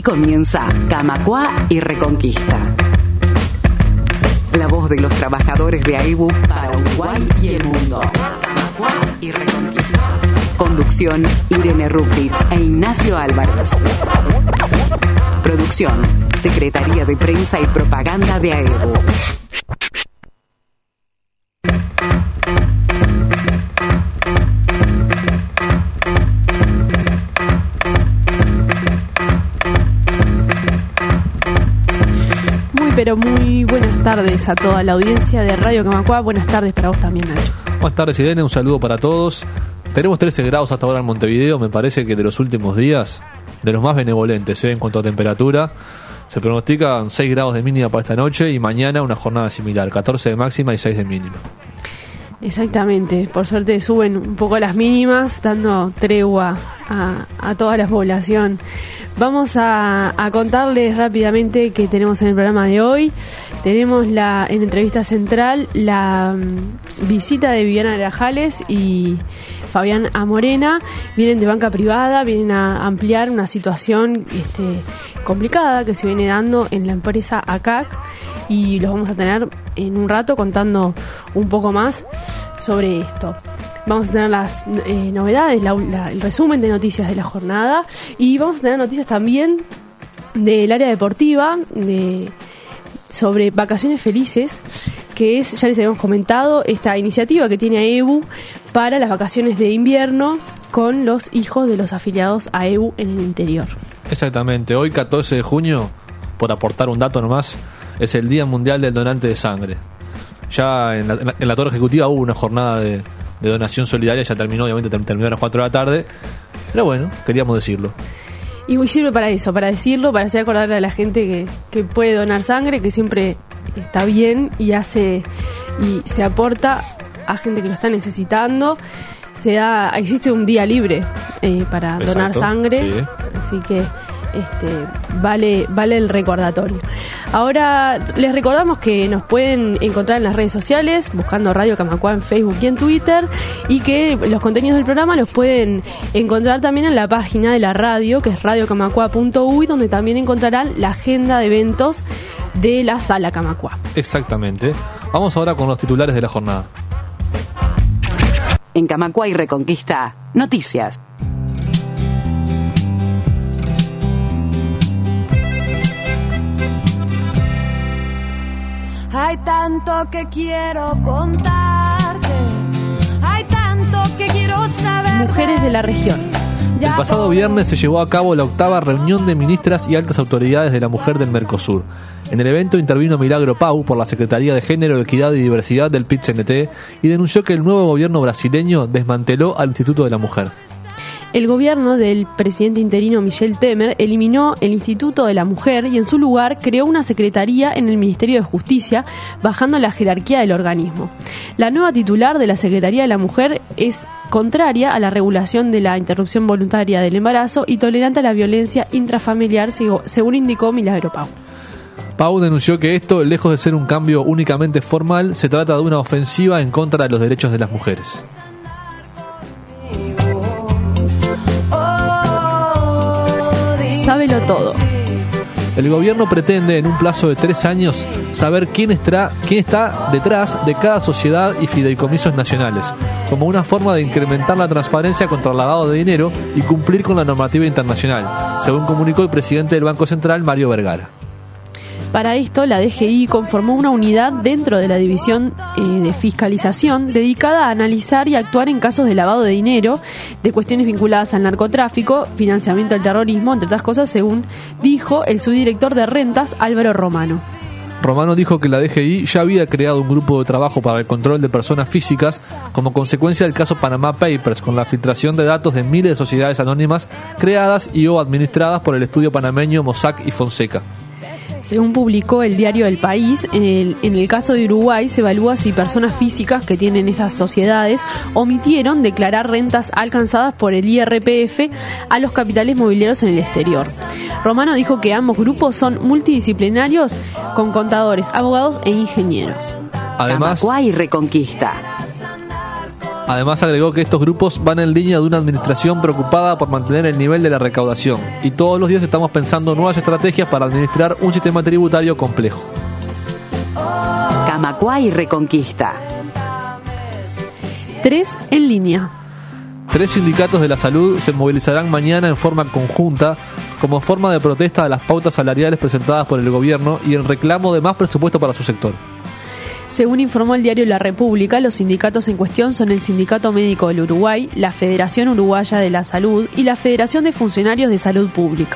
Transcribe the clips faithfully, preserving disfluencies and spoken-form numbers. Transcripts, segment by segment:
Aquí comienza Camacuá y Reconquista. La voz de los trabajadores de A E B U para Uruguay y el mundo. Camacuá y Reconquista. Conducción, Irene Ruptitz e Ignacio Álvarez. Producción, Secretaría de Prensa y Propaganda de A E B U. Pero muy buenas tardes a toda la audiencia de Radio Camacuá. Buenas tardes para vos también, Nacho. Buenas tardes, Irene. Un saludo para todos. Tenemos trece grados hasta ahora en Montevideo. Me parece que de los últimos días, de los más benevolentes, ¿eh? En cuanto a temperatura. Se pronostican seis grados de mínima para esta noche y mañana una jornada similar, catorce de máxima y seis de mínima. Exactamente, por suerte suben un poco las mínimas, dando tregua a, a toda la población. Vamos a, a contarles rápidamente qué tenemos en el programa de hoy. Tenemos la en entrevista central la um, visita de Viviana Grajales y Fabián Amorena. Vienen de banca privada, vienen a ampliar una situación este, complicada que se viene dando en la empresa A C A C, y los vamos a tener en un rato contando un poco más sobre esto. Vamos a tener las eh, novedades, la, la, el resumen de noticias de la jornada, y vamos a tener noticias también del área deportiva, de sobre Vacaciones Felices, que es, ya les habíamos comentado, esta iniciativa que tiene A E B U para las vacaciones de invierno con los hijos de los afiliados a A E B U en el interior. Exactamente, hoy catorce de junio, por aportar un dato nomás, es el Día Mundial del Donante de Sangre. Ya en la, en la, en la Torre Ejecutiva hubo una jornada de, de donación solidaria, ya terminó, obviamente terminó a las cuatro de la tarde, pero bueno, queríamos decirlo. Y muy sirve para eso, para decirlo, para hacer acordar a la gente que, que puede donar sangre, que siempre está bien y hace y se aporta a gente que lo está necesitando. Se da, existe un día libre eh, para Exacto, donar sangre, sí. Así que este, vale, vale el recordatorio. Ahora les recordamos que nos pueden encontrar en las redes sociales buscando Radio Camacuá en Facebook y en Twitter, y que los contenidos del programa los pueden encontrar también en la página de la radio, que es radio camacua punto uy, donde también encontrarán la agenda de eventos de la Sala Camacuá. Exactamente. Vamos ahora con los titulares de la jornada. En Camacuá y Reconquista, noticias. Hay tanto que quiero contarte, hay tanto que quiero saber. Mujeres de la región. El pasado viernes se llevó a cabo la octava reunión de ministras y altas autoridades de la mujer del Mercosur. En el evento intervino Milagro Pau por la Secretaría de Género, Equidad y Diversidad del P I T C N T y denunció que el nuevo gobierno brasileño desmanteló al Instituto de la Mujer. El gobierno del presidente interino Michel Temer eliminó el Instituto de la Mujer y en su lugar creó una secretaría en el Ministerio de Justicia, bajando la jerarquía del organismo. La nueva titular de la Secretaría de la Mujer es contraria a la regulación de la interrupción voluntaria del embarazo y tolerante a la violencia intrafamiliar, según indicó Milagro Pau. Pau denunció que esto, lejos de ser un cambio únicamente formal, se trata de una ofensiva en contra de los derechos de las mujeres. Sábelo todo. El gobierno pretende en un plazo de tres años saber quién está, quién está detrás de cada sociedad y fideicomisos nacionales, como una forma de incrementar la transparencia contra el lavado de dinero y cumplir con la normativa internacional, según comunicó el presidente del Banco Central, Mario Vergara. Para esto, la D G I conformó una unidad dentro de la División eh, de Fiscalización dedicada a analizar y actuar en casos de lavado de dinero, de cuestiones vinculadas al narcotráfico, financiamiento del terrorismo, entre otras cosas, según dijo el subdirector de Rentas, Álvaro Romano. Romano dijo que la D G I ya había creado un grupo de trabajo para el control de personas físicas como consecuencia del caso Panama Papers, con la filtración de datos de miles de sociedades anónimas creadas y o administradas por el estudio panameño Mossack y Fonseca. Según publicó el diario El País, en el, en el caso de Uruguay se evalúa si personas físicas que tienen esas sociedades omitieron declarar rentas alcanzadas por el I R P F a los capitales mobiliarios en el exterior. Romano dijo que ambos grupos son multidisciplinarios con contadores, abogados e ingenieros. Además, Camacuá y Reconquista. Además agregó que estos grupos van en línea de una administración preocupada por mantener el nivel de la recaudación y todos los días estamos pensando nuevas estrategias para administrar un sistema tributario complejo. Camacuá y Reconquista. Tres en línea. Tres sindicatos de la salud se movilizarán mañana en forma conjunta como forma de protesta a las pautas salariales presentadas por el gobierno y en reclamo de más presupuesto para su sector. Según informó el diario La República, los sindicatos en cuestión son el Sindicato Médico del Uruguay, la Federación Uruguaya de la Salud y la Federación de Funcionarios de Salud Pública.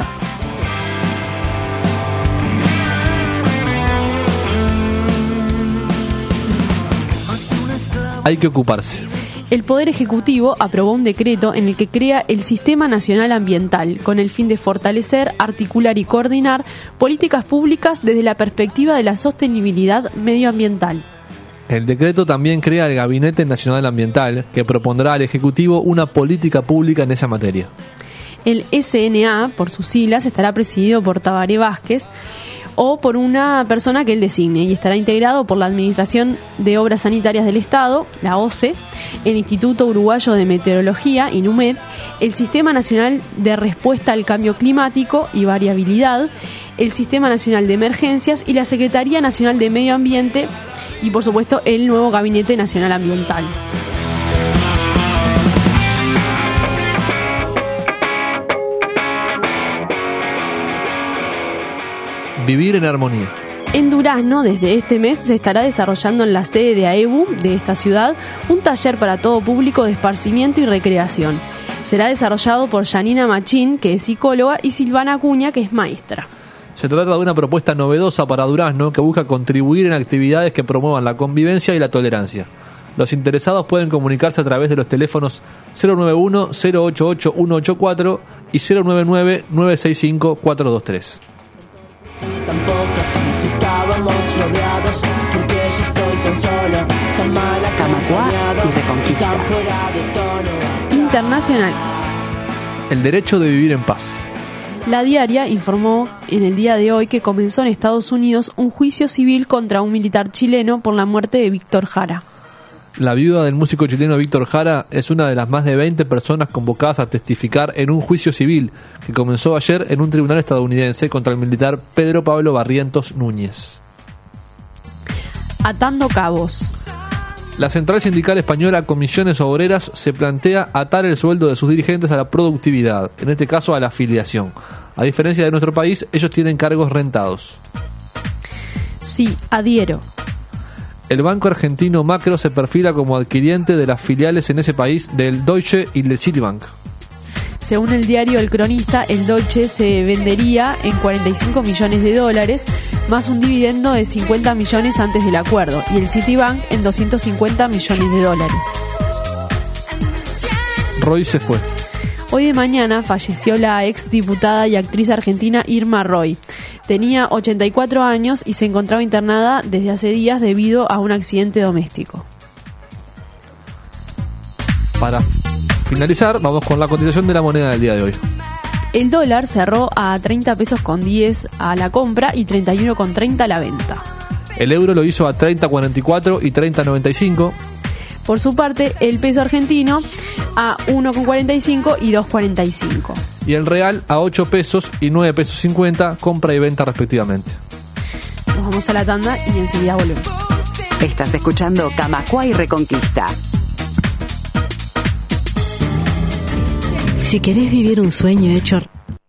Hay que ocuparse. El Poder Ejecutivo aprobó un decreto en el que crea el Sistema Nacional Ambiental, con el fin de fortalecer, articular y coordinar políticas públicas desde la perspectiva de la sostenibilidad medioambiental. El decreto también crea el Gabinete Nacional Ambiental, que propondrá al Ejecutivo una política pública en esa materia. El S N A, por sus siglas, estará presidido por Tabaré Vázquez, o por una persona que él designe, y estará integrado por la Administración de Obras Sanitarias del Estado, la O C E, el Instituto Uruguayo de Meteorología, INUMED, el Sistema Nacional de Respuesta al Cambio Climático y Variabilidad, el Sistema Nacional de Emergencias y la Secretaría Nacional de Medio Ambiente y, por supuesto, el nuevo Gabinete Nacional Ambiental. Vivir en armonía. En Durazno, desde este mes, se estará desarrollando en la sede de A E B U de esta ciudad un taller para todo público de esparcimiento y recreación. Será desarrollado por Janina Machín, que es psicóloga, y Silvana Acuña, que es maestra. Se trata de una propuesta novedosa para Durazno que busca contribuir en actividades que promuevan la convivencia y la tolerancia. Los interesados pueden comunicarse a través de los teléfonos cero nueve uno, cero ocho ocho, uno ocho cuatro y cero nueve nueve, nueve seis cinco, cuatro dos tres. Si tampoco así, si estábamos rodeados, porque yo estoy tan solo, tan mal Camacuá y Reconquista. tan fuera de tono. Internacionales. El derecho de vivir en paz. La Diaria informó en el día de hoy que comenzó en Estados Unidos un juicio civil contra un militar chileno por la muerte de Víctor Jara. La viuda del músico chileno Víctor Jara es una de las más de veinte personas convocadas a testificar en un juicio civil que comenzó ayer en un tribunal estadounidense contra el militar Pedro Pablo Barrientos Núñez. Atando cabos. La Central Sindical Española Comisiones Obreras se plantea atar el sueldo de sus dirigentes a la productividad, en este caso a la afiliación. A diferencia de nuestro país, ellos tienen cargos rentados. Sí, adhiero. El banco argentino Macro se perfila como adquiriente de las filiales en ese país del Deutsche y del Citibank. Según el diario El Cronista, el Deutsche se vendería en cuarenta y cinco millones de dólares, más un dividendo de cincuenta millones antes del acuerdo, y el Citibank en doscientos cincuenta millones de dólares. Roy se fue. Hoy de mañana falleció la ex diputada y actriz argentina Irma Roy. Tenía ochenta y cuatro años y se encontraba internada desde hace días debido a un accidente doméstico. Para finalizar, vamos con la cotización de la moneda del día de hoy. El dólar cerró a treinta pesos con diez a la compra y treinta y uno con treinta a la venta. El euro lo hizo a treinta cuarenta y cuatro y treinta noventa y cinco. Por su parte, el peso argentino a uno con cuarenta y cinco y dos cuarenta y cinco. Y el real a ocho pesos y nueve pesos cincuenta, compra y venta respectivamente. Nos vamos a la tanda y enseguida volvemos. Estás escuchando Camacuá y Reconquista. Si querés vivir un sueño hecho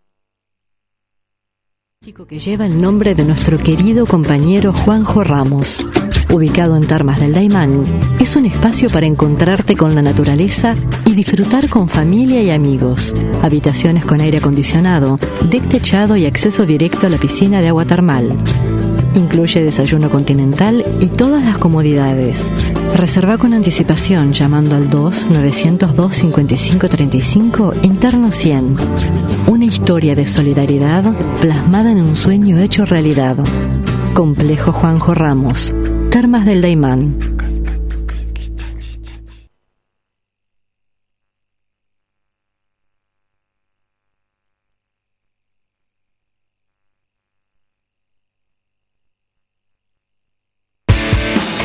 que lleva el nombre de nuestro querido compañero Juanjo Ramos, ubicado en Termas del Daymán, es un espacio para encontrarte con la naturaleza y disfrutar con familia y amigos. Habitaciones con aire acondicionado, deck techado y acceso directo a la piscina de agua termal. Incluye desayuno continental y todas las comodidades. Reserva con anticipación llamando al dos nueve cero dos cinco cinco tres cinco interno cien. Una historia de solidaridad plasmada en un sueño hecho realidad. Complejo Juanjo Ramos, Termas del Daymán.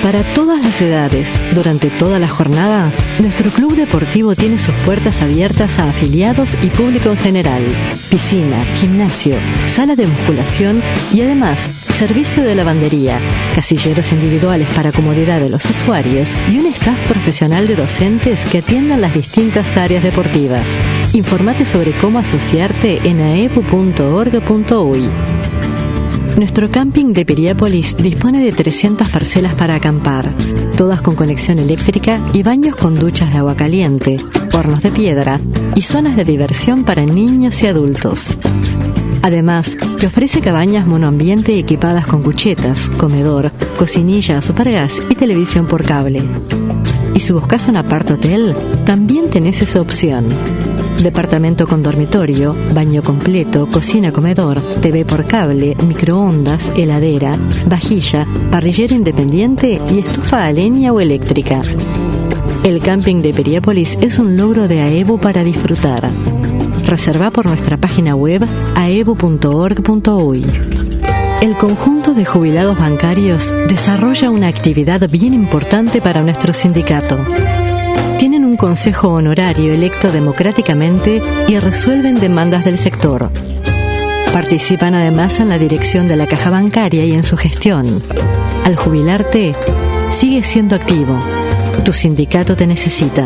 Para todas las edades, durante toda la jornada, nuestro club deportivo tiene sus puertas abiertas a afiliados y público en general. Piscina, gimnasio, sala de musculación y además servicio de lavandería, casilleros individuales para comodidad de los usuarios y un staff profesional de docentes que atiendan las distintas áreas deportivas. Informate sobre cómo asociarte en aebu punto org punto uy. Nuestro camping de Piriápolis dispone de trescientas parcelas para acampar, todas con conexión eléctrica y baños con duchas de agua caliente, hornos de piedra y zonas de diversión para niños y adultos. Además, te ofrece cabañas monoambiente equipadas con cuchetas, comedor, cocinilla a supergas y televisión por cable. Y si buscas un apart hotel, también tenés esa opción. Departamento con dormitorio, baño completo, cocina, comedor, T V por cable, microondas, heladera, vajilla, parrillera independiente y estufa a leña o eléctrica. El camping de Piriápolis es un logro de AEBU para disfrutar. Reserva por nuestra página web aebu punto org punto uy. El conjunto de jubilados bancarios desarrolla una actividad bien importante para nuestro sindicato. Tienen un consejo honorario electo democráticamente y resuelven demandas del sector. Participan además en la dirección de la caja bancaria y en su gestión. Al jubilarte, sigue siendo activo. Tu sindicato te necesita.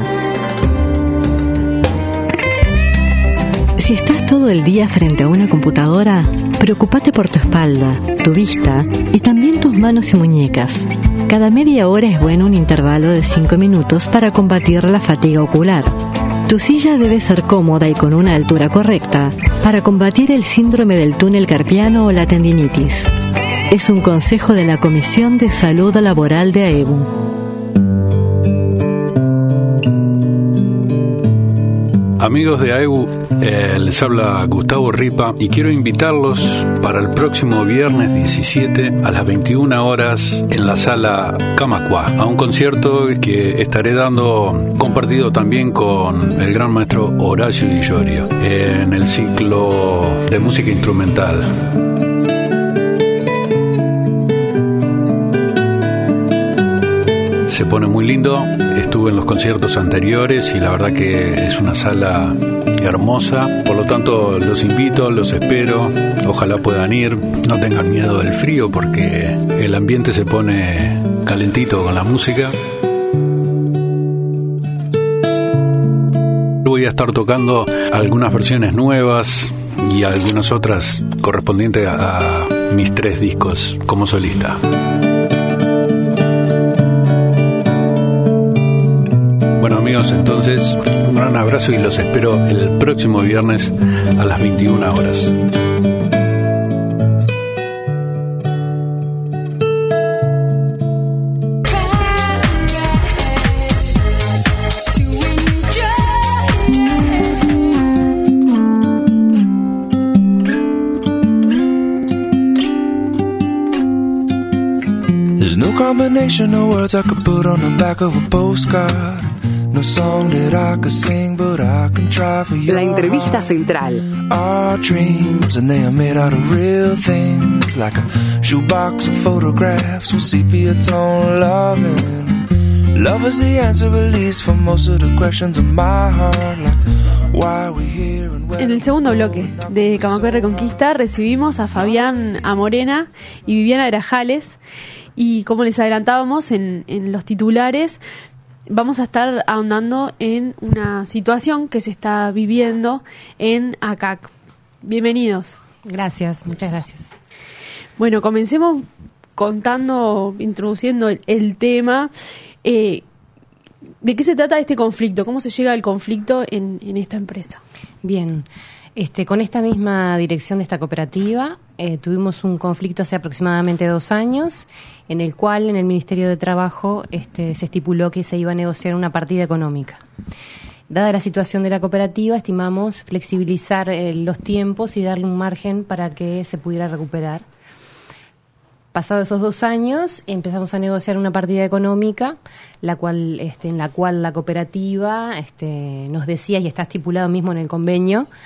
Si estás todo el día frente a una computadora, preocúpate por tu espalda, tu vista y también tus manos y muñecas. Cada media hora es bueno un intervalo de cinco minutos para combatir la fatiga ocular. Tu silla debe ser cómoda y con una altura correcta para combatir el síndrome del túnel carpiano o la tendinitis. Es un consejo de la Comisión de Salud Laboral de AEBU. Amigos de AEBU, eh, les habla Gustavo Ripa y quiero invitarlos para el próximo viernes diecisiete a las veintiuna horas en la sala Camacuá, a un concierto que estaré dando compartido también con el gran maestro Horacio Di Iorio en el ciclo de música instrumental. Se pone muy lindo, estuve en los conciertos anteriores y la verdad que es una sala hermosa, por lo tanto los invito, los espero, ojalá puedan ir, no tengan miedo del frío porque el ambiente se pone calentito con la música. Voy a estar tocando algunas versiones nuevas y algunas otras correspondientes a, a mis tres discos como solista. Bueno amigos, entonces un gran abrazo y los espero el próximo viernes a las veintiuna horas. There's no combination of words I could put on the back of a postcard. No song that I could sing, but I can try for you. La entrevista central. Our dreams and they are made out of real things, like a shoebox of photographs with sepia tone loving. Love is the answer, at least for most of the questions of my heart, like why are we here and where. En el segundo bloque de Camacuá y Reconquista recibimos a Fabián Amorena y Viviana Grajales, y como les adelantábamos en, en los titulares, vamos a estar ahondando en una situación que se está viviendo en A C A C. Bienvenidos. Gracias, muchas gracias. Bueno, comencemos contando, introduciendo el, el tema. Eh, ¿De qué se trata este conflicto? ¿Cómo se llega al conflicto en, en esta empresa? Bien, este, con esta misma dirección de esta cooperativa eh, tuvimos un conflicto hace aproximadamente dos años, en el cual en el Ministerio de Trabajo este, se estipuló que se iba a negociar una partida económica. Dada la situación de la cooperativa, estimamos flexibilizar eh, los tiempos y darle un margen para que se pudiera recuperar. Pasados esos dos años, empezamos a negociar una partida económica, la cual, este, en la cual la cooperativa este, nos decía, y está estipulado mismo en el convenio,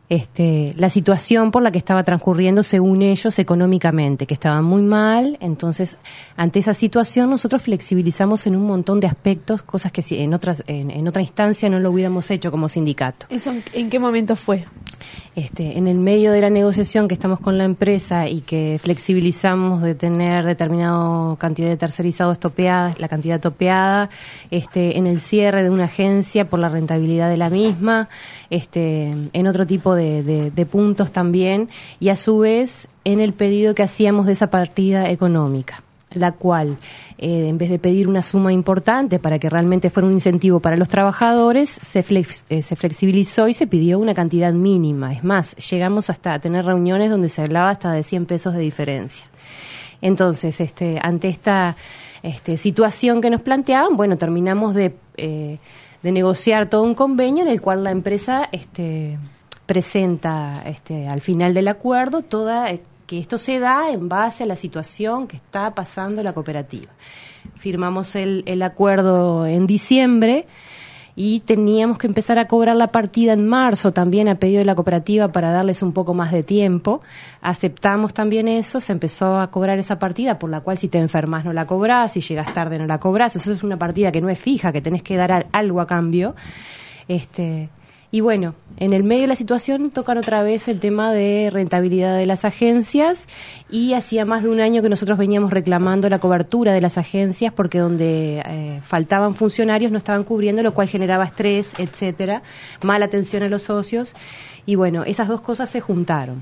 Este, la situación por la que estaba transcurriendo según ellos económicamente, que estaba muy mal. Entonces, ante esa situación nosotros flexibilizamos en un montón de aspectos, cosas que si en otras en, en otra instancia no lo hubiéramos hecho como sindicato. ¿Eso en, en qué momento fue? Este, en el medio de la negociación que estamos con la empresa y que flexibilizamos de tener determinada cantidad de tercerizados topeadas, la cantidad topeada, este, en el cierre de una agencia por la rentabilidad de la misma, este, en otro tipo de, de, de puntos también, y a su vez en el pedido que hacíamos de esa partida económica, la cual, eh, en vez de pedir una suma importante para que realmente fuera un incentivo para los trabajadores, se, flex, eh, se flexibilizó y se pidió una cantidad mínima. Es más, llegamos hasta a tener reuniones donde se hablaba hasta de cien pesos de diferencia. Entonces, este, ante esta este, situación que nos planteaban, bueno, terminamos de, eh, de negociar todo un convenio en el cual la empresa este, presenta este, al final del acuerdo toda... Eh, que esto se da en base a la situación que está pasando la cooperativa. Firmamos el, el acuerdo en diciembre y teníamos que empezar a cobrar la partida en marzo también a pedido de la cooperativa para darles un poco más de tiempo. Aceptamos también eso, se empezó a cobrar esa partida por la cual si te enfermas no la cobrás, si llegas tarde no la cobrás. Eso es una partida que no es fija, que tenés que dar algo a cambio. Este... Y bueno, en el medio de la situación tocan otra vez el tema de rentabilidad de las agencias y hacía más de un año que nosotros veníamos reclamando la cobertura de las agencias porque donde eh, faltaban funcionarios no estaban cubriendo, lo cual generaba estrés, etcétera, mala atención a los socios y bueno, esas dos cosas se juntaron.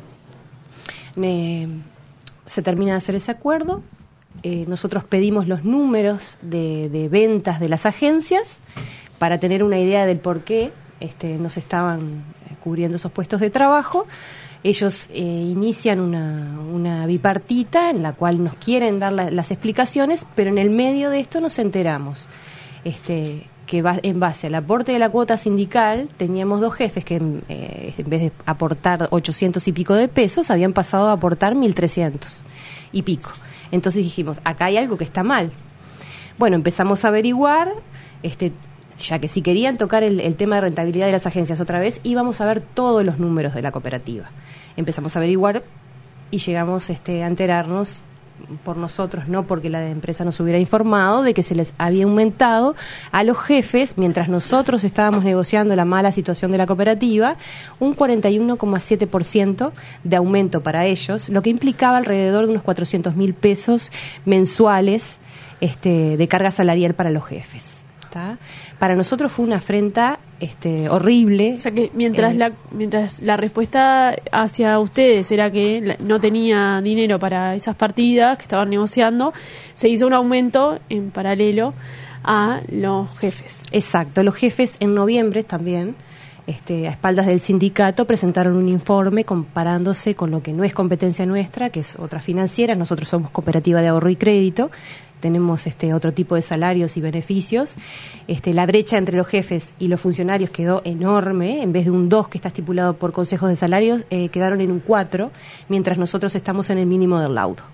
Eh, se termina de hacer ese acuerdo, eh, nosotros pedimos los números de, de ventas de las agencias para tener una idea del por qué Este, nos estaban cubriendo esos puestos de trabajo. Ellos eh, inician una, una bipartita en la cual nos quieren dar la, las explicaciones, pero en el medio de esto nos enteramos este, que va, en base al aporte de la cuota sindical teníamos dos jefes que eh, en vez de aportar ochocientos y pico de pesos habían pasado a aportar mil trescientos y pico. Entonces dijimos, acá hay algo que está mal. Bueno, empezamos a averiguar, este ya que si querían tocar el, el tema de rentabilidad de las agencias otra vez, íbamos a ver todos los números de la cooperativa. Empezamos a averiguar y llegamos este, a enterarnos por nosotros, no porque la empresa nos hubiera informado, de que se les había aumentado a los jefes, mientras nosotros estábamos negociando la mala situación de la cooperativa, un cuarenta y uno coma siete por ciento de aumento para ellos, lo que implicaba alrededor de unos cuatrocientos mil pesos mensuales este, de carga salarial para los jefes. ¿Tá? Para nosotros fue una afrenta este, horrible. O sea que mientras, eh, la, mientras la respuesta hacia ustedes era que la, no tenía dinero para esas partidas que estaban negociando, se hizo un aumento en paralelo a los jefes. Exacto, los jefes en noviembre también, este, a espaldas del sindicato, presentaron un informe comparándose con lo que no es competencia nuestra, que es otra financiera. Nosotros somos cooperativa de ahorro y crédito, tenemos este otro tipo de salarios y beneficios. Este, la brecha entre los jefes y los funcionarios quedó enorme. En vez de un dos que está estipulado por consejos de salarios, eh, quedaron en un cuatro, mientras nosotros estamos en el mínimo del laudo.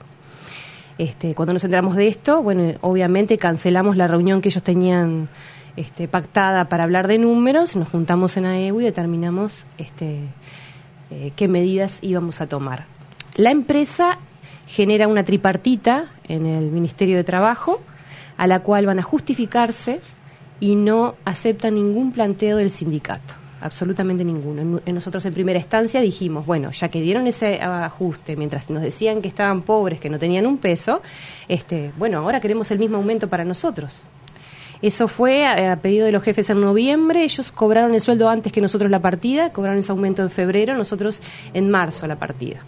Este, cuando nos enteramos de esto, bueno, obviamente cancelamos la reunión que ellos tenían este, pactada para hablar de números, nos juntamos en A E U y determinamos este, eh, qué medidas íbamos a tomar. La empresa genera una tripartita en el Ministerio de Trabajo, a la cual van a justificarse y no aceptan ningún planteo del sindicato, absolutamente ninguno. En nosotros en primera instancia dijimos, bueno, ya que dieron ese ajuste, mientras nos decían que estaban pobres, que no tenían un peso, este, bueno, ahora queremos el mismo aumento para nosotros. Eso fue a, a pedido de los jefes en noviembre, ellos cobraron el sueldo antes que nosotros la partida, cobraron ese aumento en febrero, nosotros en marzo la partida.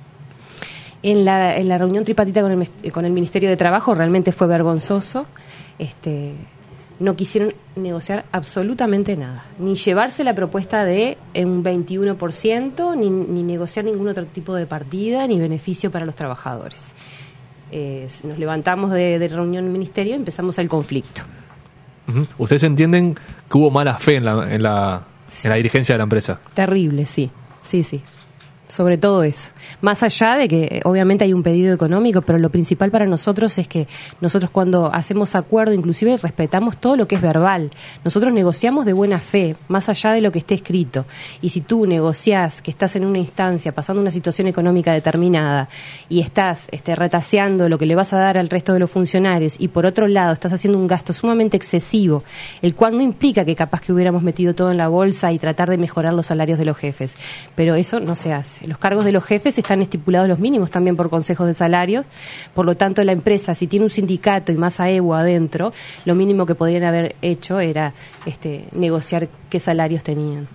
En la, en la reunión tripartita con el, con el Ministerio de Trabajo realmente fue vergonzoso. Este, no quisieron negociar absolutamente nada, ni llevarse la propuesta de un veintiuno por ciento, ni, ni negociar ningún otro tipo de partida, ni beneficio para los trabajadores. Eh, nos levantamos de, de reunión en el Ministerio y empezamos el conflicto. Uh-huh. ¿Ustedes entienden que hubo mala fe en la, en la, sí. en la dirigencia de la empresa? Terrible, sí, sí, sí. sobre todo eso. Más allá de que obviamente hay un pedido económico, pero lo principal para nosotros es que nosotros cuando hacemos acuerdo, inclusive respetamos todo lo que es verbal. Nosotros negociamos de buena fe, más allá de lo que esté escrito. Y si tú negociás que estás en una instancia, pasando una situación económica determinada, y estás este, retaseando lo que le vas a dar al resto de los funcionarios, y por otro lado estás haciendo un gasto sumamente excesivo, el cual no implica que capaz que hubiéramos metido todo en la bolsa y tratar de mejorar los salarios de los jefes. Pero eso no se hace. Los cargos de los jefes están estipulados los mínimos también por consejos de salarios, por lo tanto la empresa, si tiene un sindicato y más A E U adentro, lo mínimo que podrían haber hecho era este, negociar qué salarios tenían.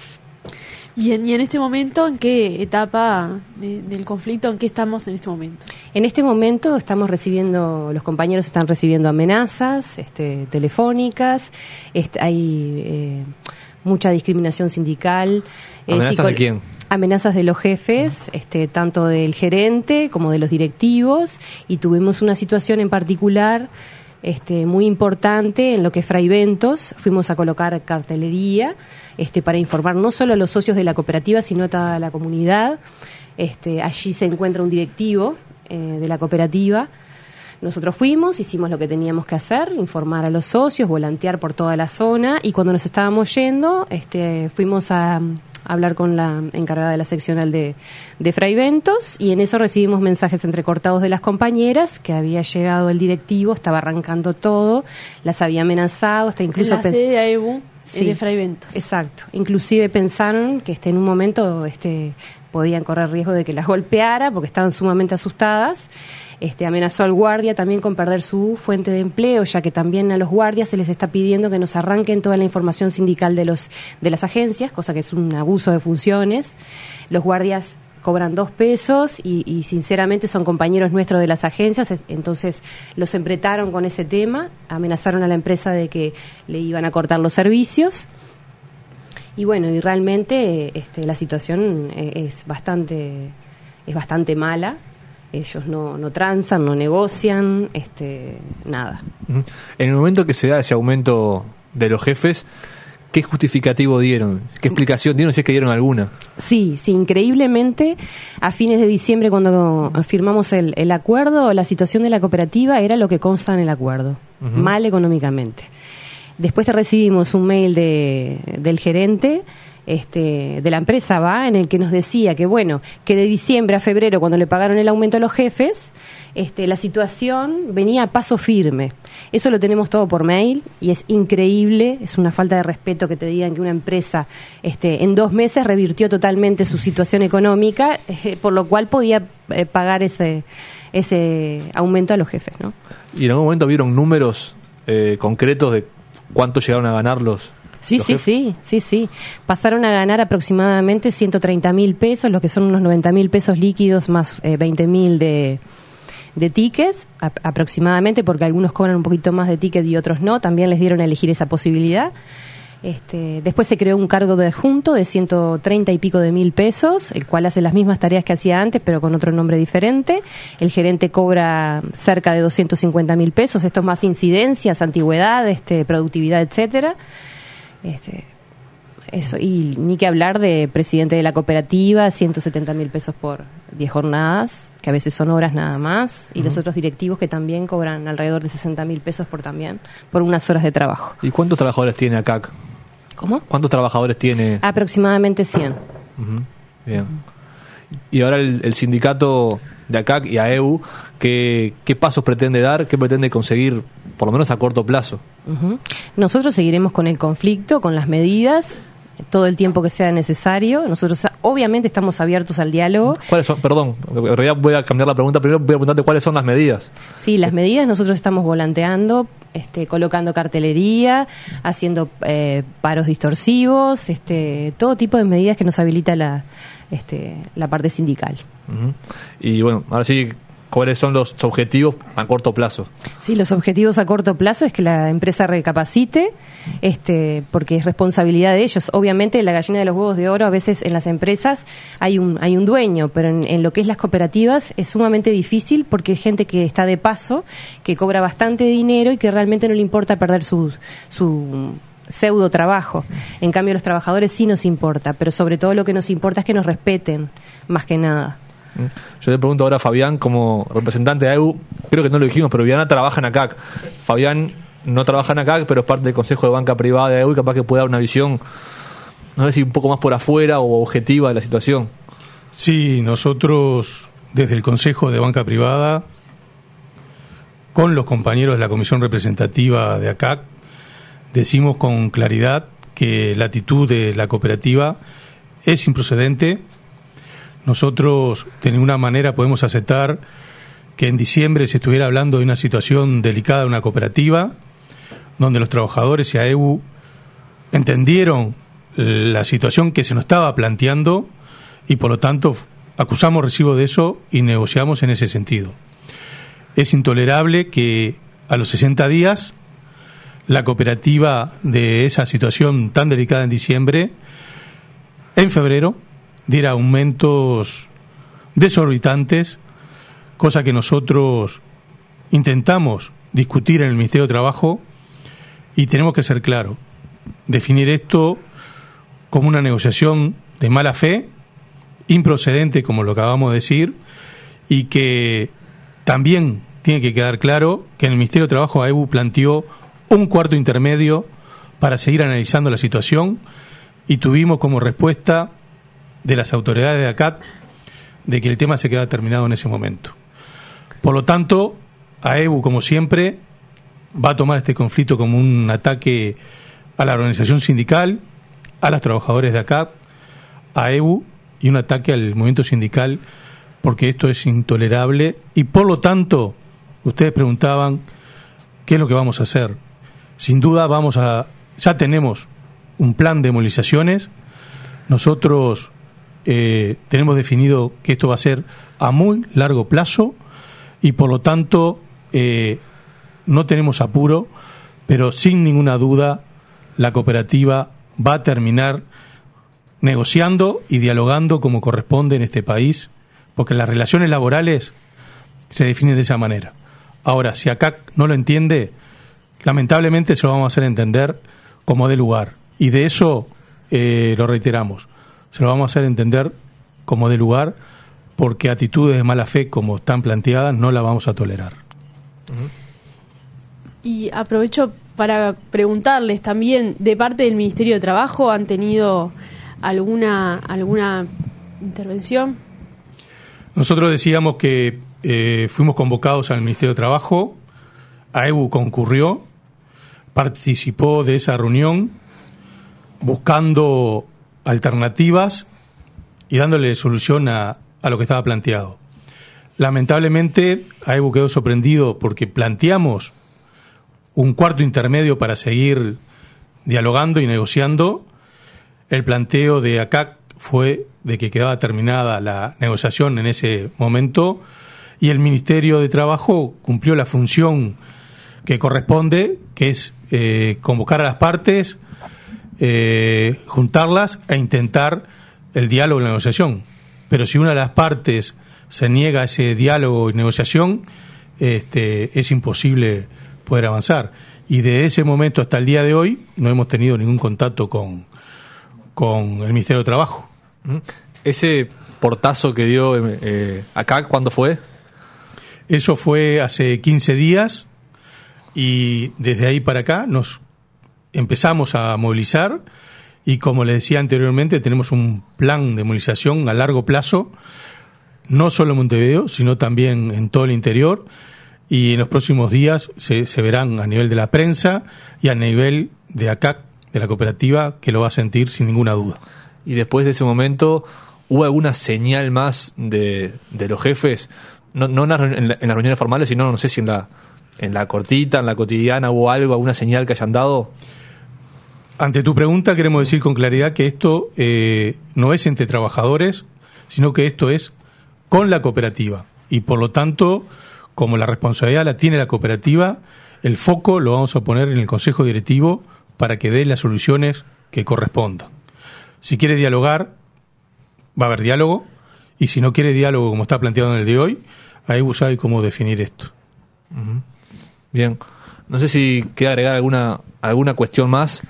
Bien, y en este momento, ¿en qué etapa de, del conflicto, en qué estamos en este momento? En este momento estamos recibiendo, los compañeros están recibiendo amenazas este, telefónicas, este, hay eh, mucha discriminación sindical. Eh, ¿Amenazas psico- de quién? Amenazas de los jefes, este, tanto del gerente como de los directivos, y tuvimos una situación en particular este, muy importante en lo que es Fraiventos. Fuimos a colocar cartelería este, para informar no solo a los socios de la cooperativa, sino a toda la comunidad. Este, allí se encuentra un directivo eh, de la cooperativa. Nosotros fuimos, hicimos lo que teníamos que hacer, informar a los socios, volantear por toda la zona, y cuando nos estábamos yendo, este, fuimos a hablar con la encargada de la seccional de, de Fraiventos, y en eso recibimos mensajes entrecortados de las compañeras que había llegado el directivo, estaba arrancando todo, las había amenazado, hasta incluso... En la sede de A E U, Sí, de Fraiventos. Exacto. Inclusive pensaron que este, en un momento este, podían correr riesgo de que las golpeara porque estaban sumamente asustadas. Este, amenazó al guardia también con perder su fuente de empleo, ya que también a los guardias se les está pidiendo que nos arranquen toda la información sindical de los de las agencias, cosa que es un abuso de funciones. Los guardias cobran dos pesos y, y sinceramente son compañeros nuestros de las agencias, entonces los empretaron con ese tema, amenazaron a la empresa de que le iban a cortar los servicios. Y bueno, y realmente este, la situación es bastante es bastante mala. Ellos no, no transan, no negocian, este, nada. En el momento que se da ese aumento de los jefes, ¿qué justificativo dieron? ¿Qué explicación dieron, si es que dieron alguna? Sí, sí, increíblemente, a fines de diciembre, cuando firmamos el, el acuerdo, la situación de la cooperativa era lo que consta en el acuerdo, uh-huh. Mal económicamente. Después recibimos un mail de, del gerente este, de la empresa, ¿va? En el que nos decía que, bueno, que de diciembre a febrero, cuando le pagaron el aumento a los jefes, este, la situación venía a paso firme. Eso lo tenemos todo por mail y es increíble, es una falta de respeto que te digan que una empresa este, en dos meses revirtió totalmente su situación económica, eh, por lo cual podía eh, pagar ese, ese aumento a los jefes, ¿no? ¿Y en algún momento vieron números eh, concretos de cuánto llegaron a ganar los Sí, sí, sí, sí, sí. Pasaron a ganar aproximadamente ciento treinta mil pesos, lo que son unos noventa mil pesos líquidos más eh, veinte mil de, de tickets, a, aproximadamente, porque algunos cobran un poquito más de ticket y otros no. También les dieron a elegir esa posibilidad. Este, después se creó un cargo de adjunto de ciento treinta y pico de mil pesos, el cual hace las mismas tareas que hacía antes, pero con otro nombre diferente. El gerente cobra cerca de doscientos cincuenta mil pesos. Esto es más incidencias, antigüedad, este, productividad, etcétera. Este, eso, y ni que hablar de presidente de la cooperativa, ciento setenta mil pesos por diez jornadas, que a veces son horas nada más, y uh-huh. Los otros directivos que también cobran alrededor de sesenta mil pesos por también, por unas horas de trabajo. ¿Y cuántos trabajadores tiene A C A C? ¿Cómo? ¿Cuántos trabajadores tiene? Aproximadamente cien. Uh-huh. Bien. Uh-huh. Y ahora el, el sindicato de A C A C y A E U, ¿qué, qué pasos pretende dar? ¿Qué pretende conseguir, por lo menos a corto plazo? Uh-huh. Nosotros seguiremos con el conflicto, con las medidas, todo el tiempo que sea necesario. Nosotros obviamente estamos abiertos al diálogo. ¿Cuáles son? Perdón, en realidad voy a cambiar la pregunta. Primero voy a preguntarte cuáles son las medidas. Sí, las medidas nosotros estamos volanteando, este, colocando cartelería, haciendo eh, paros distorsivos, este, todo tipo de medidas que nos habilita la, este, la parte sindical. Uh-huh. Y bueno, ahora sí, ¿cuáles son los objetivos a corto plazo? Sí, los objetivos a corto plazo es que la empresa recapacite, este, porque es responsabilidad de ellos. Obviamente la gallina de los huevos de oro, a veces en las empresas hay un hay un dueño, pero en, en lo que es las cooperativas es sumamente difícil porque hay gente que está de paso, que cobra bastante dinero y que realmente no le importa perder su, su, pseudo trabajo. En cambio, a los trabajadores sí nos importa, pero sobre todo lo que nos importa es que nos respeten, más que nada. Yo le pregunto ahora a Fabián, como representante de A E U, creo que no lo dijimos, pero Viviana trabaja en A C A C. Sí. Fabián no trabaja en A C A C, pero es parte del Consejo de Banca Privada de A E U y capaz que puede dar una visión, no sé si un poco más por afuera o objetiva de la situación. Sí, nosotros desde el Consejo de Banca Privada, con los compañeros de la Comisión Representativa de A C A C, decimos con claridad que la actitud de la cooperativa es improcedente. Nosotros de ninguna manera podemos aceptar que en diciembre se estuviera hablando de una situación delicada de una cooperativa, donde los trabajadores y A E U entendieron la situación que se nos estaba planteando y por lo tanto acusamos recibo de eso y negociamos en ese sentido. Es intolerable que a los sesenta días la cooperativa de esa situación tan delicada en diciembre, en febrero, diera aumentos desorbitantes, cosa que nosotros intentamos discutir en el Ministerio de Trabajo y tenemos que ser claros, definir esto como una negociación de mala fe, improcedente como lo acabamos de decir, y que también tiene que quedar claro que en el Ministerio de Trabajo A E U planteó un cuarto intermedio para seguir analizando la situación y tuvimos como respuesta de las autoridades de A C A C de que el tema se queda terminado en ese momento. Por lo tanto, A E U, como siempre, va a tomar este conflicto como un ataque a la organización sindical, a los trabajadores de A C A C, a E U y un ataque al movimiento sindical, porque esto es intolerable y por lo tanto, ustedes preguntaban qué es lo que vamos a hacer. Sin duda vamos a, ya tenemos un plan de movilizaciones. Nosotros eh, tenemos definido que esto va a ser a muy largo plazo y por lo tanto eh, no tenemos apuro, pero sin ninguna duda la cooperativa va a terminar negociando y dialogando como corresponde en este país, porque las relaciones laborales se definen de esa manera. Ahora, si A C A C no lo entiende, lamentablemente se lo vamos a hacer entender como de lugar. Y de eso eh, lo reiteramos. Se lo vamos a hacer entender como de lugar porque actitudes de mala fe como están planteadas no las vamos a tolerar. Y aprovecho para preguntarles también, de parte del Ministerio de Trabajo, ¿han tenido alguna, alguna intervención? Nosotros decíamos que eh, fuimos convocados al Ministerio de Trabajo, A E U concurrió, participó de esa reunión buscando alternativas y dándole solución a, a lo que estaba planteado. Lamentablemente, A E U quedó sorprendido porque planteamos un cuarto intermedio para seguir dialogando y negociando. El planteo de A C A C fue de que quedaba terminada la negociación en ese momento y el Ministerio de Trabajo cumplió la función que corresponde, que es eh, convocar a las partes, eh, juntarlas e intentar el diálogo y la negociación. Pero si una de las partes se niega a ese diálogo y negociación, este, es imposible poder avanzar. Y de ese momento hasta el día de hoy no hemos tenido ningún contacto con, con el Ministerio de Trabajo. Ese portazo que dio eh, acá, ¿cuándo fue? Eso fue hace quince días y desde ahí para acá nos empezamos a movilizar y como les decía anteriormente tenemos un plan de movilización a largo plazo, no solo en Montevideo, sino también en todo el interior y en los próximos días se, se verán a nivel de la prensa y a nivel de A C A C, de la cooperativa, que lo va a sentir sin ninguna duda. Y después de ese momento, ¿hubo alguna señal más de, de los jefes? No, no en, la, en, la, en las reuniones formales, sino no sé si en la, en la cortita, en la cotidiana, hubo algo, alguna señal que hayan dado. Ante tu pregunta queremos decir con claridad que esto eh, no es entre trabajadores, sino que esto es con la cooperativa. Y por lo tanto, como la responsabilidad la tiene la cooperativa, el foco lo vamos a poner en el Consejo Directivo para que dé las soluciones que correspondan. Si quiere dialogar, va a haber diálogo, y si no quiere diálogo como está planteado en el de hoy, A E U sabe cómo definir esto. Uh-huh. Bien, no sé si queda agregar alguna alguna cuestión más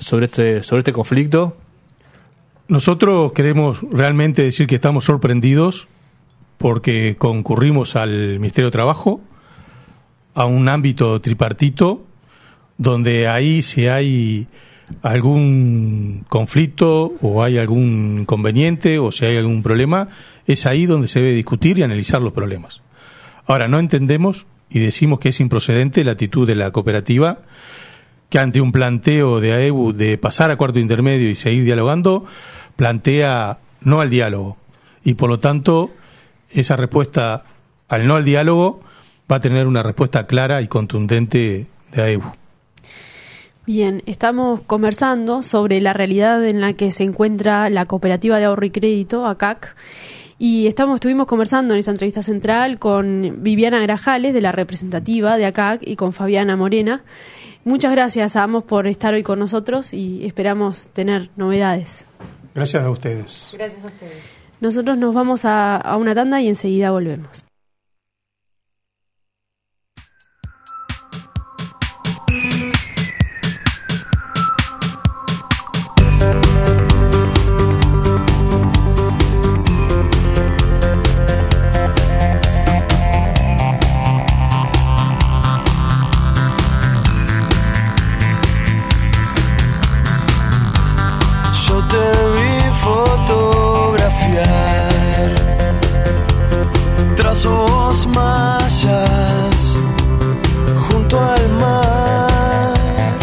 sobre este, sobre este conflicto? Nosotros queremos realmente decir que estamos sorprendidos porque concurrimos al Ministerio de Trabajo, a un ámbito tripartito, donde ahí si hay algún conflicto o hay algún inconveniente o si hay algún problema, es ahí donde se debe discutir y analizar los problemas. Ahora, no entendemos y decimos que es improcedente la actitud de la cooperativa, que ante un planteo de A E B U de pasar a cuarto intermedio y seguir dialogando, plantea no al diálogo. Y por lo tanto, esa respuesta al no al diálogo va a tener una respuesta clara y contundente de A E B U. Bien, estamos conversando sobre la realidad en la que se encuentra la Cooperativa de Ahorro y Crédito, A C A C, y estamos, estuvimos conversando en esta entrevista central con Viviana Grajales, de la representativa de A C A C, y con Fabiana Morena. Muchas gracias a ambos por estar hoy con nosotros y esperamos tener novedades. Gracias a ustedes. Gracias a ustedes. Nosotros nos vamos a, a una tanda y enseguida volvemos. Trazos mayas junto al mar.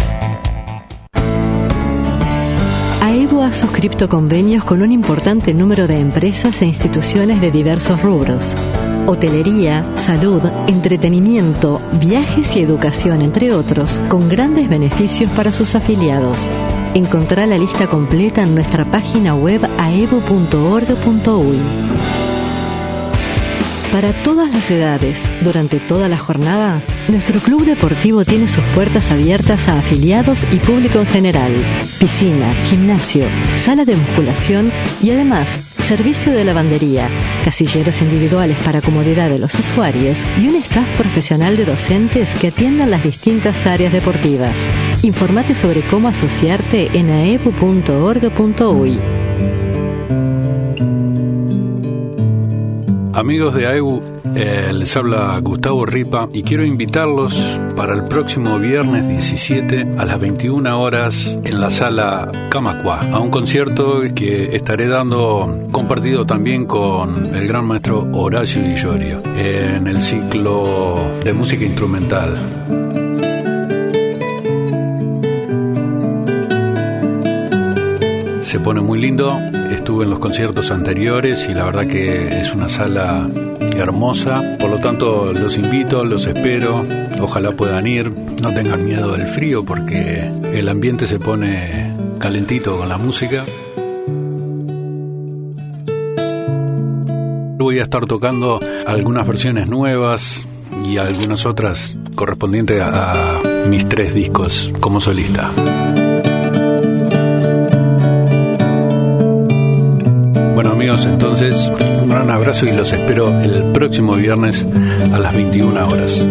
A E B U ha suscrito convenios con un importante número de empresas e instituciones de diversos rubros: hotelería, salud, entretenimiento, viajes y educación, entre otros, con grandes beneficios para sus afiliados. Encontrá la lista completa en nuestra página web aebu punto org punto uy. Para todas las edades, durante toda la jornada, nuestro club deportivo tiene sus puertas abiertas a afiliados y público en general. Piscina, gimnasio, sala de musculación y además servicio de lavandería, casilleros individuales para comodidad de los usuarios y un staff profesional de docentes que atiendan las distintas áreas deportivas. Informate sobre cómo asociarte en aebu punto org punto uy. Amigos de A E B U, eh, les habla Gustavo Ripa y quiero invitarlos para el próximo viernes diecisiete a las veintiuna horas en la sala Camacuá, a un concierto que estaré dando compartido también con el gran maestro Horacio Di Iorio en el ciclo de música instrumental. Se pone muy lindo. Estuve en los conciertos anteriores y la verdad que es una sala hermosa. Por lo tanto, los invito, los espero. Ojalá puedan ir. No tengan miedo del frío porque el ambiente se pone calentito con la música. Voy a estar tocando algunas versiones nuevas y algunas otras correspondientes a, a mis tres discos como solista. Bueno amigos, entonces un gran abrazo y los espero el próximo viernes a las veintiuna horas.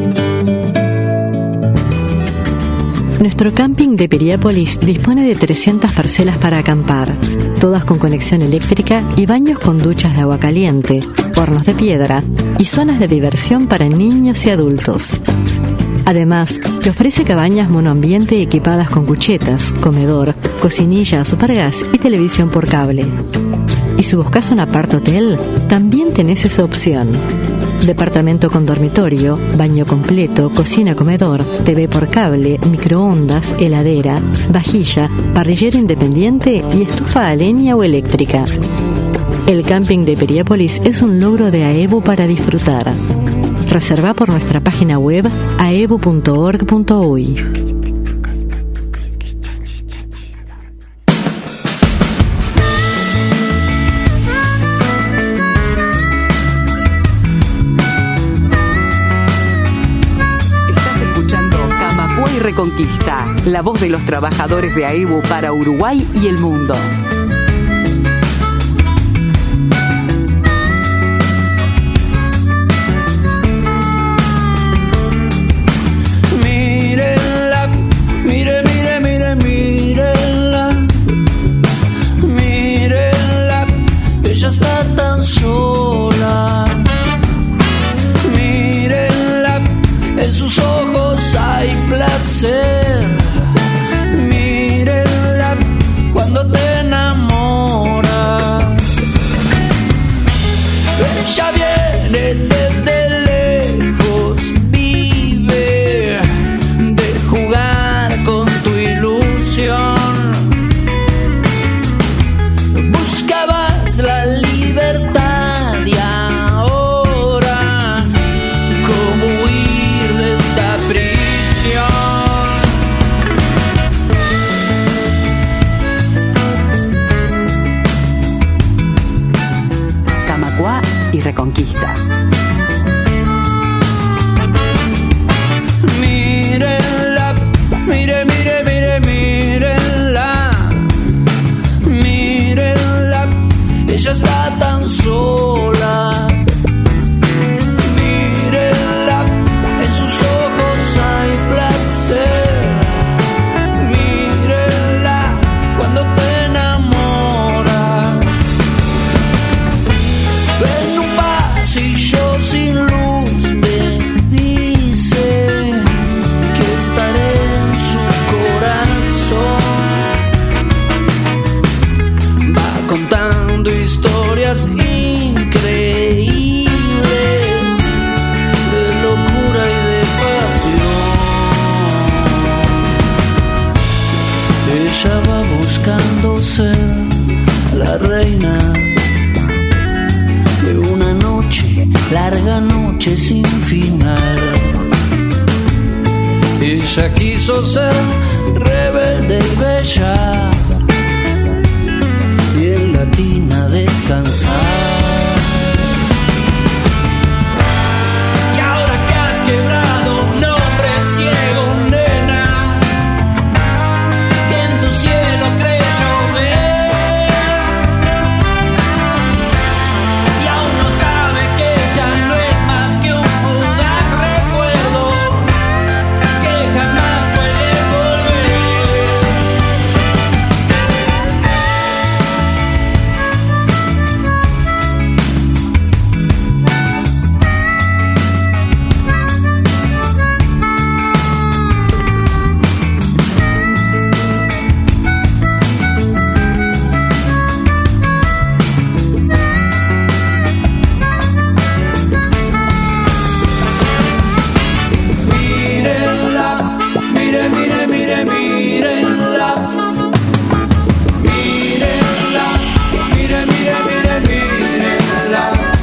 Nuestro camping de Piriápolis dispone de trescientas parcelas para acampar, todas con conexión eléctrica y baños con duchas de agua caliente, hornos de piedra y zonas de diversión para niños y adultos. Además, te ofrece cabañas monoambiente equipadas con cuchetas, comedor, cocinilla a supergas y televisión por cable. Y si buscas un apart hotel, también tenés esa opción. Departamento con dormitorio, baño completo, cocina, comedor, T V por cable, microondas, heladera, vajilla, parrillera independiente y estufa a leña o eléctrica. El camping de Piriápolis es un logro de A E B U para disfrutar. Reserva por nuestra página web aebu punto org punto uy. Reconquista, la voz de los trabajadores de A E B U para Uruguay y el mundo. Mírenla, mire, mire, mire, mírenla. ya viene desde lejos, vive de jugar con tu ilusión. Buscabas la libertad y ahora cómo huir de esta prisión. Camacuá y Reconquista. Mírenla, mire, mire, mire, mírenla, mírenla, ella está tan sola. Mírenla, en sus ojos hay placer. Mírenla cuando te enamora. En un pasillo sin luz me dice que estaré en su corazón. Va contando historias increíbles de locura y de pasión. Ella va buscando ser la reina de una noche, larga noche sin final. Ella quiso ser rebelde y bella y en la tina descansar. Y ahora que has quebrado un hombre ciego, nena, que en tu cielo creyó ver, y aún no sabe que ya no es más que un fugaz recuerdo que jamás puede volver. Mírenla, mire, mire, mire, mírenla. Mírenla, mire, mire, mire, mírenla.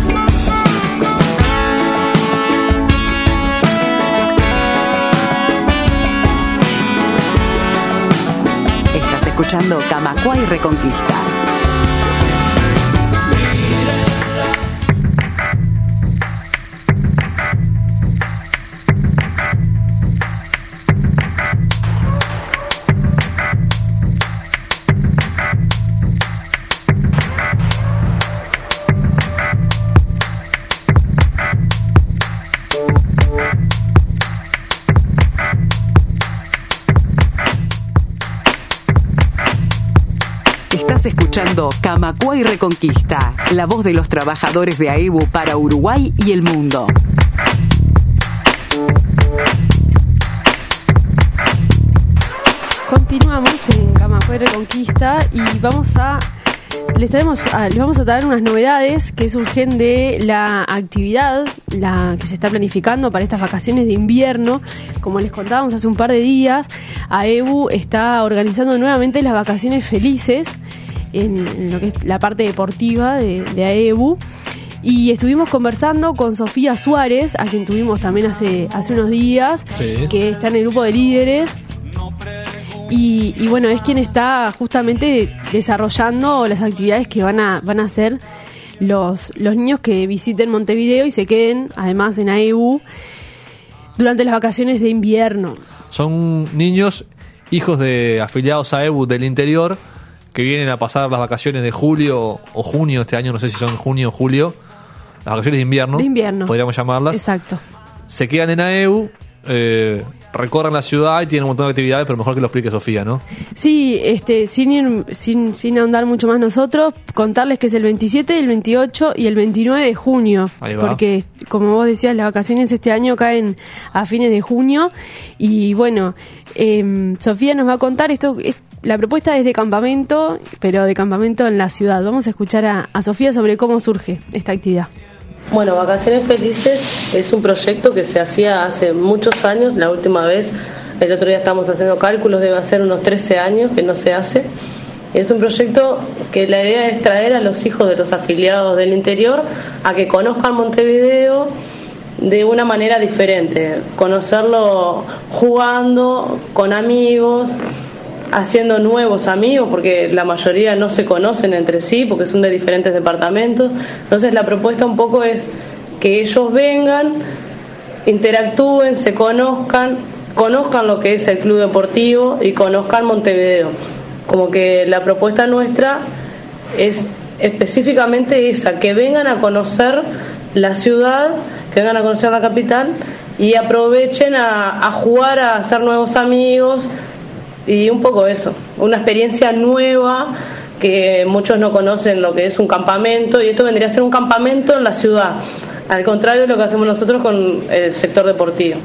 Estás escuchando Camacuá y Reconquista. Estás escuchando Camacuá y Reconquista, la voz de los trabajadores de AEBU para Uruguay y el mundo. Continuamos en Camacuá y Reconquista y vamos a les traemos a, les vamos a traer unas novedades que surgen de la actividad la que se está planificando para estas vacaciones de invierno. Como les contábamos hace un par de días, AEBU está organizando nuevamente las vacaciones felices en, en lo que es la parte deportiva de, de AEBU. Y estuvimos conversando con Sofía Suárez, a quien tuvimos también hace, hace unos días, sí, que está en el grupo de líderes. Y, y bueno, es quien está justamente desarrollando las actividades que van a van a hacer los, los niños que visiten Montevideo y se queden además en AEBU durante las vacaciones de invierno. Son niños, hijos de afiliados a AEBU del interior, que vienen a pasar las vacaciones de julio o junio, este año no sé si son junio o julio, las vacaciones de invierno, de invierno podríamos llamarlas. Exacto. Se quedan en AEBU, eh, recorren la ciudad y tienen un montón de actividades, pero mejor que lo explique Sofía, ¿no? Sí, este, sin ir, sin, sin ahondar mucho más nosotros, contarles que es el veintisiete, el veintiocho y el veintinueve de junio. Ahí va. Porque, como vos decías, las vacaciones este año caen a fines de junio. Y bueno, eh, Sofía nos va a contar esto. Es, la propuesta es de campamento, pero de campamento en la ciudad. Vamos a escuchar a, a Sofía sobre cómo surge esta actividad. Bueno, Vacaciones Felices es un proyecto que se hacía hace muchos años. La última vez, el otro día estábamos haciendo cálculos, debe ser unos trece años que no se hace. Es un proyecto que la idea es traer a los hijos de los afiliados del interior a que conozcan Montevideo de una manera diferente, conocerlo jugando, con amigos, haciendo nuevos amigos, porque la mayoría no se conocen entre sí, porque son de diferentes departamentos. Entonces la propuesta un poco es que ellos vengan, interactúen, se conozcan, conozcan lo que es el club deportivo y conozcan Montevideo. Como que la propuesta nuestra es específicamente esa, que vengan a conocer la ciudad, que vengan a conocer la capital y aprovechen a, a jugar, a hacer nuevos amigos y un poco eso, una experiencia nueva, que muchos no conocen lo que es un campamento, y esto vendría a ser un campamento en la ciudad, al contrario de lo que hacemos nosotros con el sector deportivo.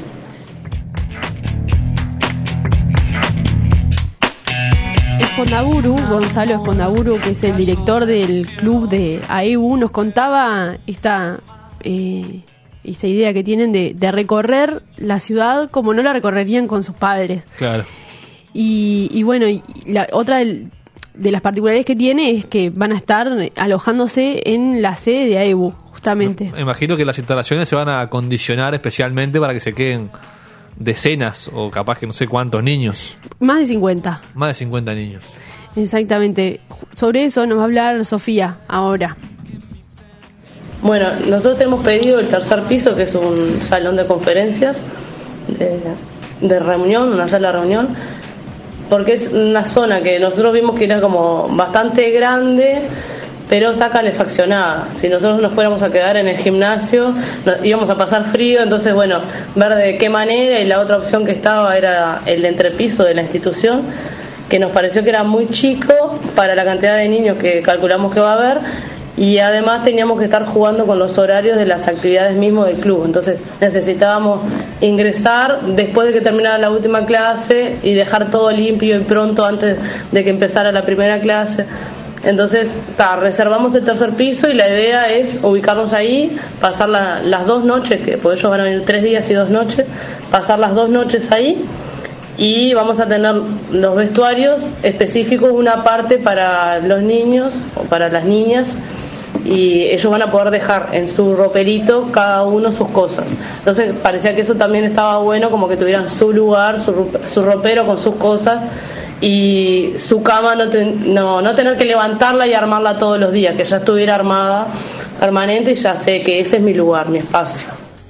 Espondaburu, Gonzalo Espondaburu, que es el director del club de A E U, nos contaba esta eh, esta idea que tienen de, de recorrer la ciudad como no la recorrerían con sus padres. Claro. Y, y bueno, y la otra del, de las particularidades que tiene es que van a estar alojándose en la sede de A E U, justamente. Me imagino que las instalaciones se van a acondicionar especialmente para que se queden decenas o capaz que no sé cuántos niños. Más de cincuenta. Más de cincuenta niños. Exactamente. Sobre eso nos va a hablar Sofía ahora. Bueno, nosotros tenemos pedido el tercer piso, que es un salón de conferencias, de, de reunión, una sala de reunión, porque es una zona que nosotros vimos que era como bastante grande, pero está calefaccionada. Si nosotros nos fuéramos a quedar en el gimnasio, íbamos a pasar frío. Entonces, bueno, ver de qué manera. Y la otra opción que estaba era el entrepiso de la institución, que nos pareció que era muy chico para la cantidad de niños que calculamos que va a haber, y además teníamos que estar jugando con los horarios de las actividades mismos del club. Entonces necesitábamos ingresar después de que terminara la última clase y dejar todo limpio y pronto antes de que empezara la primera clase. Entonces, ta, reservamos el tercer piso y la idea es ubicarnos ahí, pasar la, las dos noches, que porque ellos van a venir tres días y dos noches, pasar las dos noches ahí, y vamos a tener los vestuarios específicos, una parte para los niños o para las niñas, y ellos van a poder dejar en su roperito cada uno sus cosas. Entonces parecía que eso también estaba bueno, como que tuvieran su lugar, su, su ropero con sus cosas, y su cama no, ten, no, no tener que levantarla y armarla todos los días, que ya estuviera armada permanente y ya sé que ese es mi lugar, mi espacio.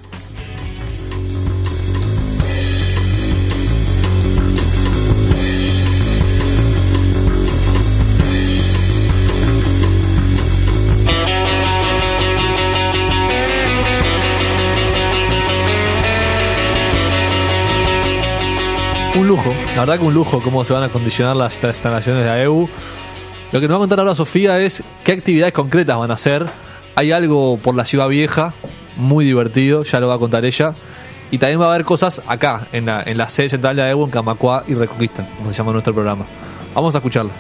Un lujo, la verdad que un lujo cómo se van a acondicionar las instalaciones de A E U. Lo que nos va a contar ahora Sofía es qué actividades concretas van a hacer. Hay algo por la Ciudad Vieja, muy divertido, ya lo va a contar ella. Y también va a haber cosas acá, en la, en la sede central de A E U, en Camacuá y Reconquista, como se llama nuestro programa. Vamos a escucharlo.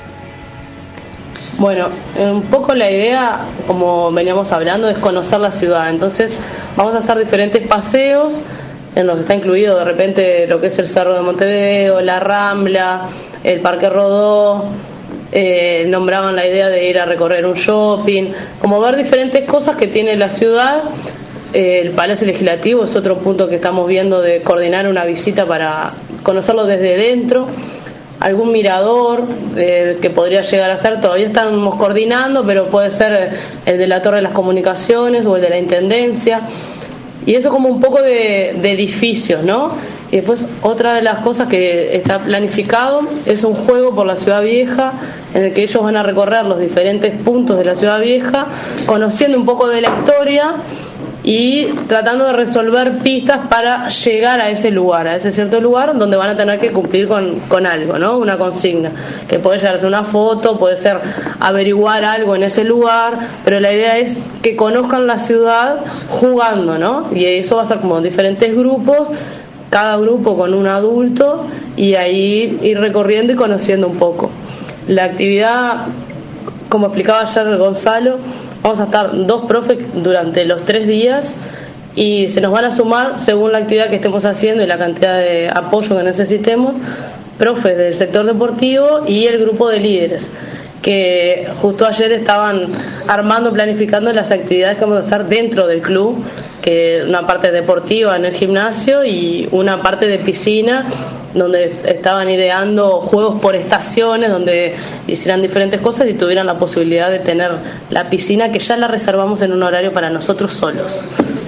Bueno, un poco la idea, como veníamos hablando, es conocer la ciudad. Entonces vamos a hacer diferentes paseos en los que está incluido de repente lo que es el Cerro de Montevideo, la Rambla, el Parque Rodó. Eh, nombraban la idea de ir a recorrer un shopping, como ver diferentes cosas que tiene la ciudad. Eh, el Palacio Legislativo es otro punto que estamos viendo, de coordinar una visita para conocerlo desde dentro. Algún mirador eh, que podría llegar a ser, todavía estamos coordinando, pero puede ser el de la Torre de las Comunicaciones o el de la Intendencia. Y eso como un poco de, de edificios, ¿no? Y después otra de las cosas que está planificado es un juego por la Ciudad Vieja, en el que ellos van a recorrer los diferentes puntos de la Ciudad Vieja, conociendo un poco de la historia y tratando de resolver pistas para llegar a ese lugar, a ese cierto lugar donde van a tener que cumplir con, con algo, ¿no? Una consigna, que puede llegar a ser una foto, puede ser averiguar algo en ese lugar, pero la idea es que conozcan la ciudad jugando, ¿no? Y eso va a ser como diferentes grupos, cada grupo con un adulto, y ahí ir recorriendo y conociendo un poco. La actividad, como explicaba ayer Gonzalo, Vamos a estar dos profes durante los tres días y se nos van a sumar, según la actividad que estemos haciendo y la cantidad de apoyo que necesitemos, profes del sector deportivo y el grupo de líderes, que justo ayer estaban armando, planificando las actividades que vamos a hacer dentro del club, que una parte deportiva en el gimnasio y una parte de piscina, donde estaban ideando juegos por estaciones, donde hicieran diferentes cosas y tuvieran la posibilidad de tener la piscina, que ya la reservamos en un horario para nosotros solos.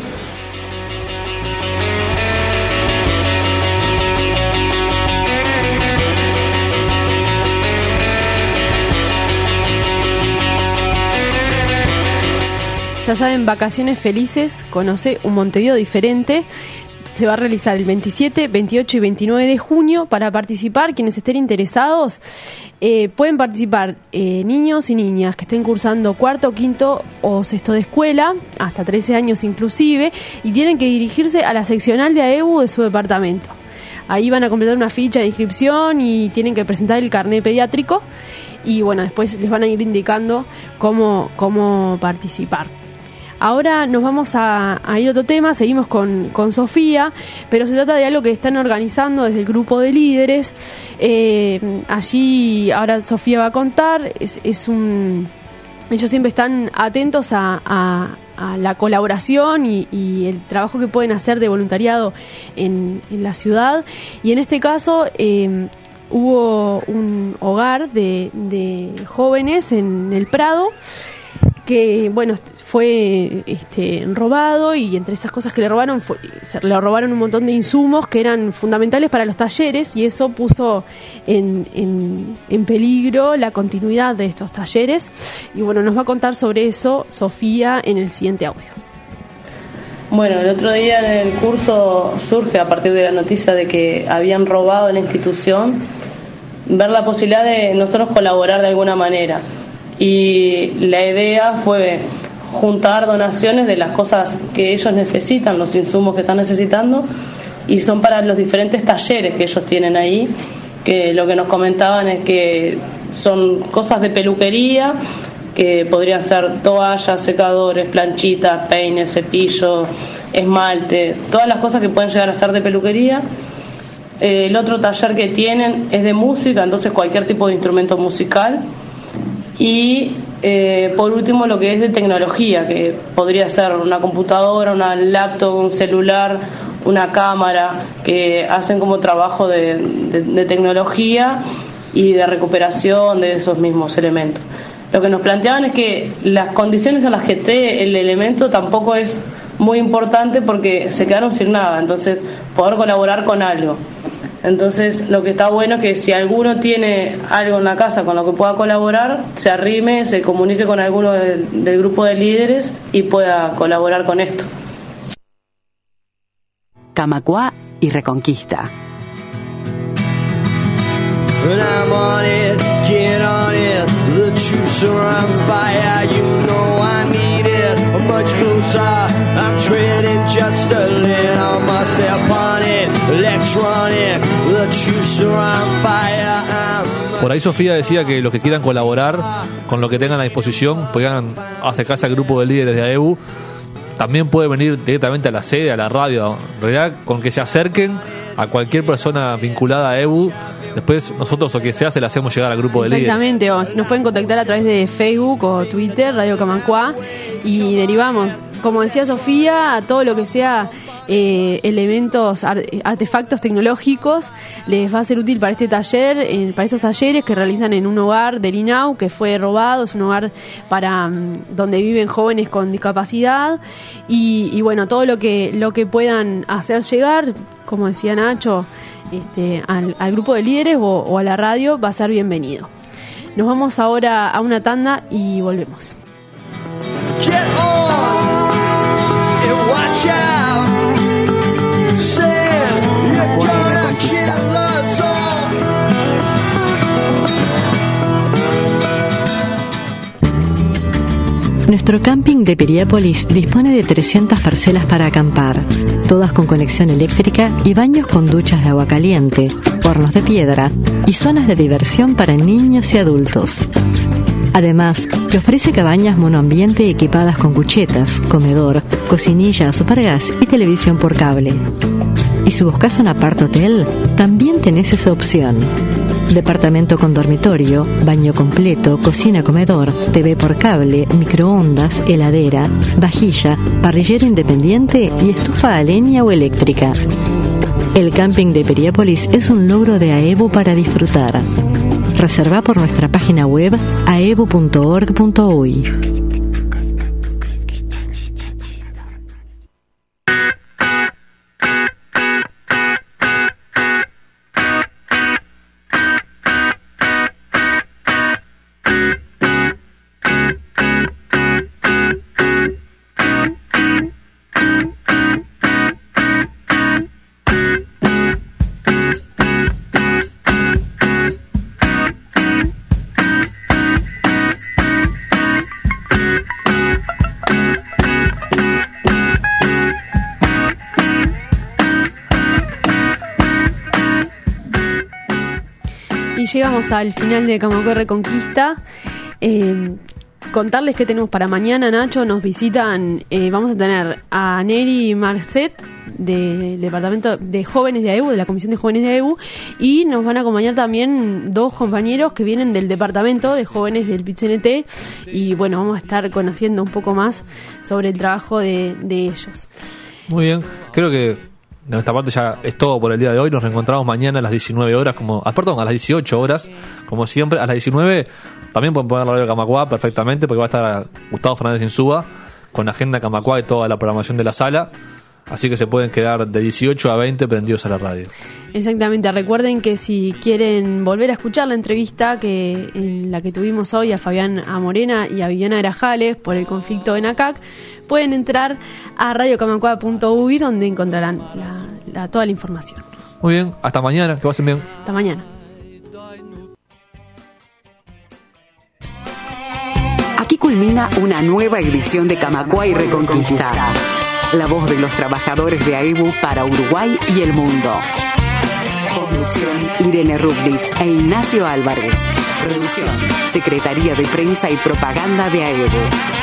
Ya saben, Vacaciones Felices, conoce un Montevideo diferente. Se va a realizar el veintisiete, veintiocho y veintinueve de junio. Para participar, quienes estén interesados, eh, pueden participar eh, niños y niñas que estén cursando cuarto, quinto o sexto de escuela, hasta trece años inclusive, y tienen que dirigirse a la seccional de A E U de su departamento. Ahí van a completar una ficha de inscripción y tienen que presentar el carnet pediátrico, y bueno, después les van a ir indicando cómo, cómo participar. Ahora nos vamos a, a ir a otro tema, seguimos con, con Sofía, pero se trata de algo que están organizando desde el grupo de líderes. Eh, allí ahora Sofía va a contar, es, es un, ellos siempre están atentos a, a, a la colaboración y, y el trabajo que pueden hacer de voluntariado en, en la ciudad, y en este caso eh, hubo un hogar de, de jóvenes en el Prado, que bueno, fue este, robado, y entre esas cosas que le robaron fue, se le robaron un montón de insumos que eran fundamentales para los talleres, y eso puso en, en, en peligro la continuidad de estos talleres. Y bueno, nos va a contar sobre eso Sofía en el siguiente audio. Bueno, el otro día en el curso surge, a partir de la noticia de que habían robado en la institución, ver la posibilidad de nosotros colaborar de alguna manera. Y la idea fue juntar donaciones de las cosas que ellos necesitan, los insumos que están necesitando, y son para los diferentes talleres que ellos tienen ahí, que lo que nos comentaban es que son cosas de peluquería, que podrían ser toallas, secadores, planchitas, peines, cepillo, esmalte, todas las cosas que pueden llegar a ser de peluquería. El otro taller que tienen es de música, entonces cualquier tipo de instrumento musical. Y eh, por último lo que es de tecnología, que podría ser una computadora, una laptop, un celular, una cámara, que hacen como trabajo de, de, de tecnología y de recuperación de esos mismos elementos. Lo que nos planteaban es que las condiciones en las que esté el elemento tampoco es muy importante, porque se quedaron sin nada, entonces poder colaborar con algo. Entonces lo que está bueno es que si alguno tiene algo en la casa con lo que pueda colaborar, se arrime, se comunique con alguno del, del grupo de líderes y pueda colaborar con esto. Camacuá y Reconquista. And I'm on it, get on it. The troops are on fire, you know I need it. Much closer, I'm treading just a little more. Step on it, electronic. The troops are on fire. I'm Por ahí Sofía decía que los que quieran colaborar con lo que tengan a disposición puedan acercarse al grupo de líderes de A E U. También puede venir directamente a la sede, a la radio. En realidad, con que se acerquen a cualquier persona vinculada a A E U, después nosotros o que sea se le hacemos llegar al grupo de líderes. Exactamente, o nos pueden contactar a través de Facebook o Twitter, Radio Camacuá, y derivamos, como decía Sofía, a todo lo que sea eh, elementos, artefactos tecnológicos, les va a ser útil para este taller, eh, para estos talleres que realizan en un hogar del I N A U que fue robado. Es un hogar para um, donde viven jóvenes con discapacidad, y, y bueno, todo lo que lo que puedan hacer llegar, como decía Nacho, este, al, al grupo de líderes o, o a la radio, va a ser bienvenido. Nos vamos ahora a una tanda y volvemos. Get on and watch out. Say you're gonna kill us all. Nuestro camping de Piriápolis dispone de trescientas parcelas para acampar, todas con conexión eléctrica y baños con duchas de agua caliente, hornos de piedra y zonas de diversión para niños y adultos. Además, te ofrece cabañas monoambiente equipadas con cuchetas, comedor, cocinilla, supergas y televisión por cable. Y si buscas un apart hotel, también tenés esa opción. Departamento con dormitorio, baño completo, cocina, comedor, T V por cable, microondas, heladera, vajilla, parrillera independiente y estufa a leña o eléctrica. El camping de Piriápolis es un logro de AEBU para disfrutar. Reserva por nuestra página web aebu punto org punto uy. Llegamos al final de Camacua Reconquista. Eh, contarles qué tenemos para mañana, Nacho. Nos visitan, eh, vamos a tener a Neri Marcet del Departamento de Jóvenes de AEBU, de la Comisión de Jóvenes de AEBU, y nos van a acompañar también dos compañeros que vienen del Departamento de Jóvenes del Pit-C N T, y bueno, vamos a estar conociendo un poco más sobre el trabajo de, de ellos. Muy bien, creo que de nuestra parte ya es todo por el día de hoy. Nos reencontramos mañana a las diecinueve horas, como, ah, perdón, a las dieciocho horas, como siempre. A las diecinueve también pueden poner la radio de Camacua perfectamente, porque va a estar Gustavo Fernández Insúa con la agenda Camacua y toda la programación de la sala. Así que se pueden quedar de dieciocho a veinte prendidos a la radio. Exactamente, recuerden que si quieren volver a escuchar la entrevista que en la que tuvimos hoy a Fabián Amorena y a Viviana Grajales por el conflicto en ACAC, pueden entrar a radio camacua punto uy, donde encontrarán la, la, toda la información. Muy bien, hasta mañana, que pasen bien. Hasta mañana. Aquí culmina una nueva edición de Camacua y Reconquista. La voz de los trabajadores de AEBU para Uruguay y el mundo. Conducción: Irene Rublitz e Ignacio Álvarez. Producción: Secretaría de Prensa y Propaganda de AEBU.